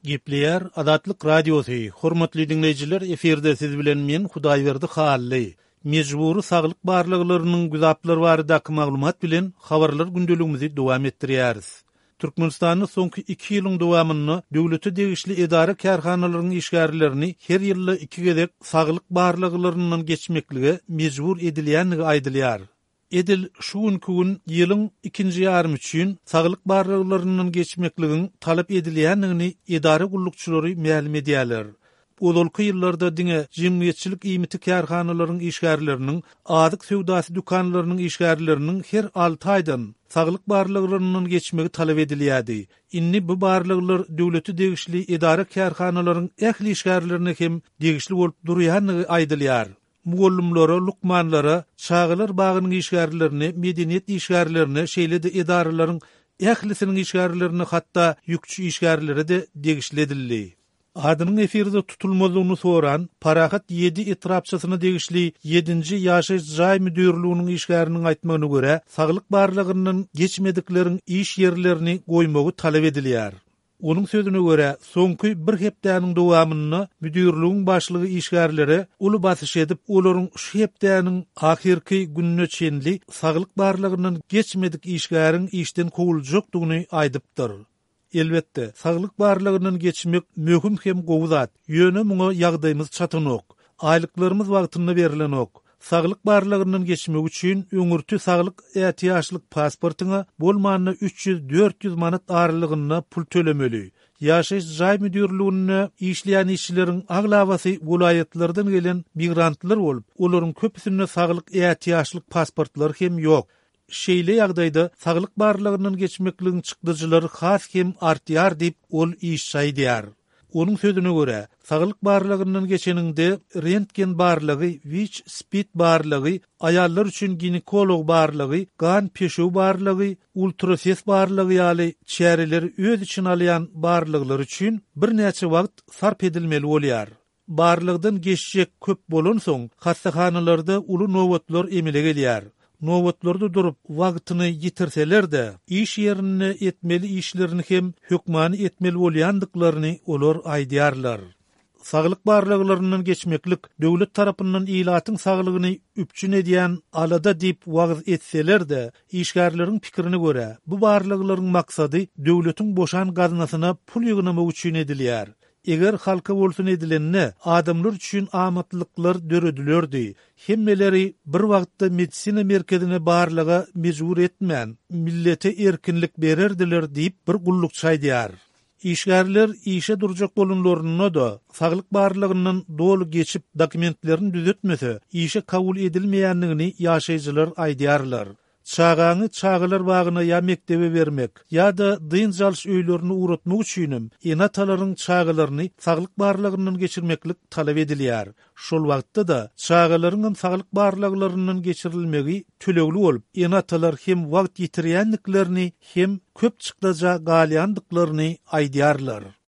Gepleyer Adatlyk Radiosu. Hormatly dinleyijiler, eferde siz bilen men Hudaýberdi Hally. Mejburi saglyk barlyklarynyň güzaplary baradaky maglumat bilen habarlar gündeligimizi dowam etdirýäris. Türkmenistanyň soňky 2 ýylyň dowamyny döwlete degişli edara kärhanalarynyň işgärlerini her ýylly 2 gezek saglyk barlyklarynyň geçmekligi mejbur edilýänligi aýdylýar. Edil şu gün ýylyň 2-nji ýarmy üçin saglyk barlyklarynyň geçmekligini talap edilýänligini edara gullukçylary ma'lum edýärler. Ololky ýyllarda diňe jemgyýetçilik iýmiti kärhanalarynyň işgärleriniň, adyk sewdasy dukanlarynyň işgärleriniň her 6 aýdan saglyk barlyklarynyň geçmegi talap edilýärdi. Inni bu barlyklar döwleti degişli edara kärhanalarynyň ähli işgärlerini hem degişli bolup durýanlygy aýdylýar. Mugallimlere, lukmanlara, çağılar bağının işgärlerini, medeniyet işgärlerini, şeýle de edaralaryň ählisiniň işgärlerini, hatta ýükçü işgärleri de degişledildi. Adynyň efirde tutulmalygyny soran Parahat 7 etrapçysyna degişli 7-nji ýaşaýyş jaý müdürlüğiniň işgäriniň aýtmagyna görä, saglyk barlygynyň geçmedikleriň iş ýerlerini goýmagy talap edilýär. Onun sözüne göre soňky bir hepdäniň dowamyny müdürlüğiň başlygy işgärleri uly basyş edip olaryň şu hepdäniň ahirki gününe çenli saglyk barlygynyň geçmedik işgäriň işden kowuljokdygyny aýdypdyr. Elbetde saglyk barlygynyň geçmek möhüm hem gowzat. Ýöne muňa ýagdaýymyz çatynok. Aýlyklarymyz wagtyny berilenok. Saglyk barlygynyň geçmek üçin öňürtü saglyk ähtiýaçlyk pasportyna bolmanyny 300-400 manat aralygyna pul tölemeli. Ýaşaýyş jaý müdürlüğine işleýän işçileriň aglawasy welaýatlardan gelen migrantlar bolup, olaryň köpüsine saglyk ähtiýaçlyk pasportlary hem ýok. Şeýle ýagdaýda saglyk barlygynyň geçmekligini çykdyjylary has hem artýar diýip ol iş saýdýar. Onun sözüne göre, saglyk barlygynyň geçeninde rentgen barlygy, wich speed barlygy, aýallar üçin ginekolog barlygy, gan peşew barlygy, ultrases barlygy ýaly çäreleri öz için alýan barlyglar üçin bir näçe wagt sarp edilmeli bolýar. Barlygdan geçjek köp bolan soň, hastahanalarda uly nowatlar emile gelýär. Nowatlarda durup wagtyny ýitirseler de, iş ýerini etmeli işlerini hem hökmany etmeli bolýandyklaryny olar aýdýarlar. Saglyk barlyklarynyň geçmeklik döwlet tarapyndan ýylatyň saglygyny üpçün edýän alada diýip wagz etseler de, işgärleriň pikirini görä, bu barlyklaryň maksady döwletiň boşan gazynasyna pul ýygnamak üçin edilýär. Eger halka bolsun edilenne adamlar üçin amatlyklar döredilerdi. Hemmeleri bir wagtda medisina merkezine barlyga mejbur etmän, millete erkinlik bererdiler diýip bir gulluk çaýdýar. İşgärler işe durjak bolanlaryna da saglyk barlygynyň dolu geçip dokumentlerini düzetmese, işe kabul edilmeýänligini ýaşaýjylar aýdýarlar. Çağaňy çağılar bagyna ýa mektebe bermek, ýa da dynjalyş öýlerini uratmak üçin enatalaryň çağılaryny saglyk barlygynyň geçirmeklik talap edilýär. Şol wagtda da çağılaryň saglyk barlyklarynyň geçirilmegi tölegli bolup, enatalar hem wagt ýitirýänliklerini hem köp çykdaja galýandyklaryny aýdýarlar.